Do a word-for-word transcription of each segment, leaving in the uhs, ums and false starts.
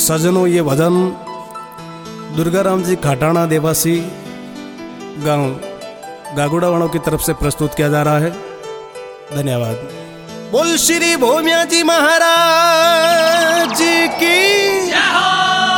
सजनों, ये भजन दुर्गाराम जी खाटाणा देवासी गांव गागुड़ावाणों की तरफ से प्रस्तुत किया जा रहा है। धन्यवाद। बोल श्री भोमिया जी महाराज जी की जय हो।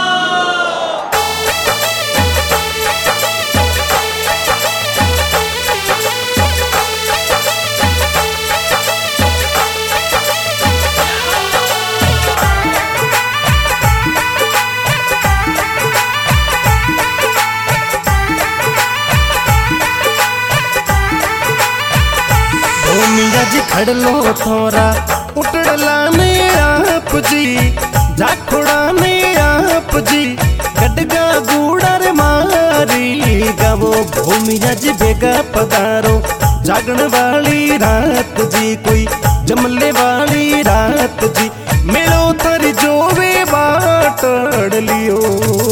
भूमिया जी खड़लो थोरा उठड़ला ने आप जी, जाखुड़ा ने आप जी, गडगा गूड़र मारी गावो। भूमिया जी बेगा पधारो, जागण वाली रात जी, कोई जमले वाली रात जी, मेलो थर जोवे बाटड़ लियो।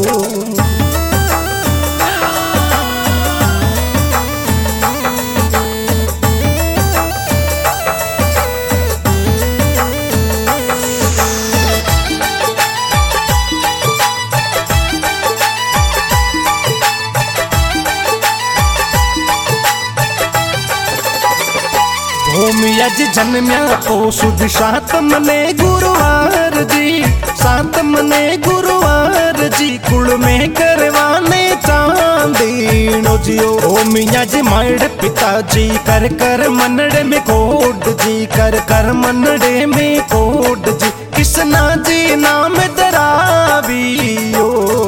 भूमिया जी जन्म्या पोसुद सात मने गुरुवार जी, सात मने गुरुवार जी, कुल में करवाने चांदीनो जियो। भूमिया जी माड़ पिताजी कर कर मनड़े में कोड जी, कर कर मनड़े में कोड जी, कृष्णा जी नाम दरावियो।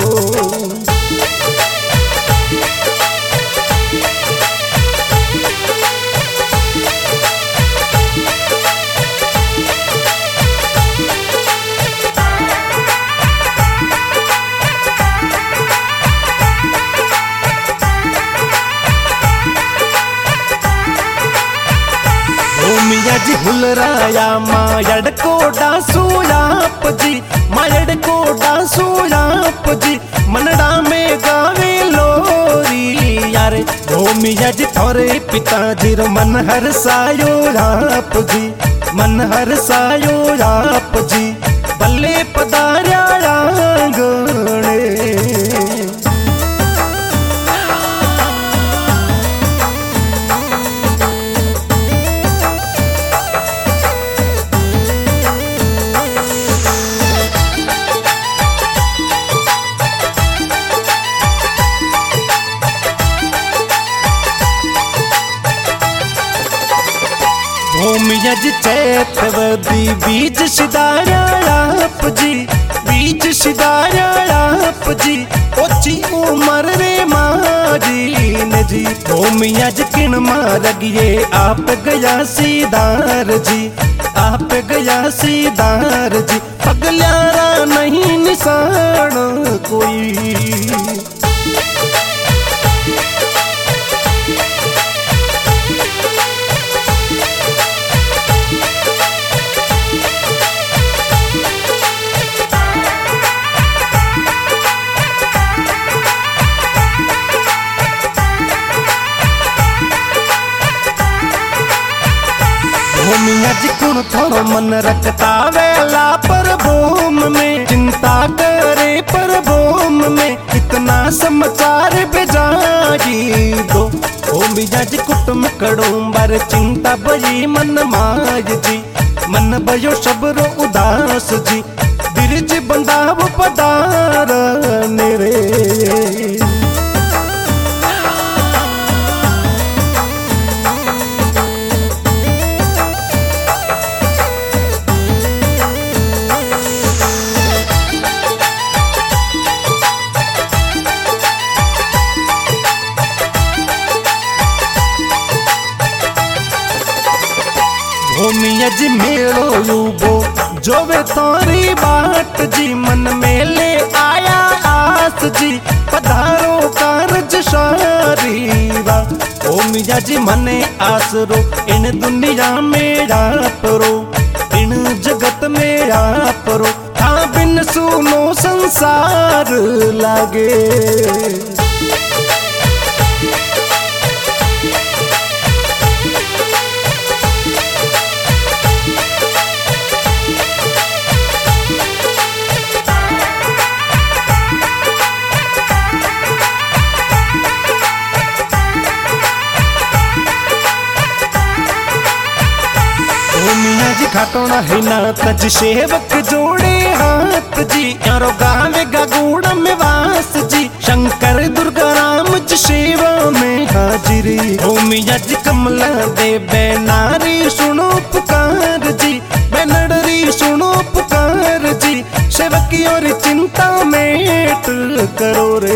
भूमिया जी हुलराया मायड़ को डासूयाप जी, मायड़ को डासूयाप जी, मनड़ा में गावे लोरी यार। भूमिया जी थोरे पिताजी रो मन हर सायो आप जी, मन हर सायो आप जी, बल्ले पधार्या आंगणे। भूमिया जी चैतवदी बीज सिदाया आप जी, बीज सिदाया आप जी, ओची उमर रे माजी ने जी। भूमिया जी किण मार गिए आप गया सीधार जी, आप गया सीधार जी, पगल्यारा नहीं निशान कोई। भूमिया जी कुण थोड़ो मन रखता वेला पर भूम में, चिंता करे पर भूम में, इतना समाचार बेजाई दो। भूमिया जी कुटुम कड़ूंबर चिंता बजी मन माज जी, मन भयो सबरो उदास जी, बिरज बंदाव पदार नेरे। भूमिया जी मेलो यूबो जोवे तोरी बाट जी, मन में ले आया आस जी, पधारो कारज शारीरा। भूमिया जी मने आसरो इन दुनिया में आपरो, इन जगत में आपरो, हाँ बिन सुनो संसार लागे। लाहिना तज सेवक जोड़े हाथ जी यारो गावे गागुड़ा में वास जी शंकर दुर्गा राम जी सेवा में हाजिरी भूमि अज कमला दे बैनारी सुनो पुकार जी बैनडरी सुनो पुकार जी सेवक और चिंता मेट करो रे।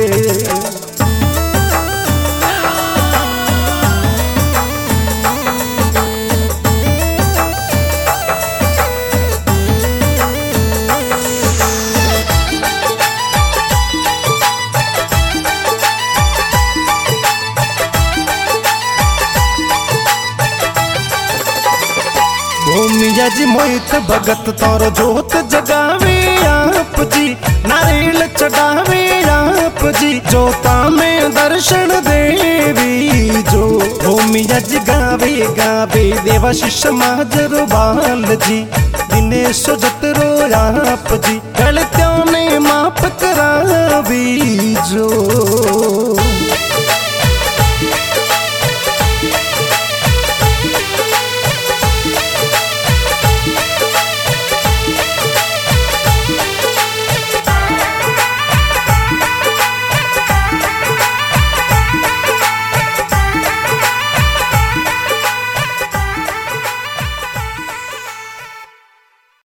भूमि अज मोहित भगत तोर जोत जगावे आप जी नारियल चढ़ावे आप जी जोता में दर्शन देवी जो भूमि अज गावे गावे देवाशीष माजर बाल जी दिनेश जतरो आप जी गलतियों ने माफ करावी जो।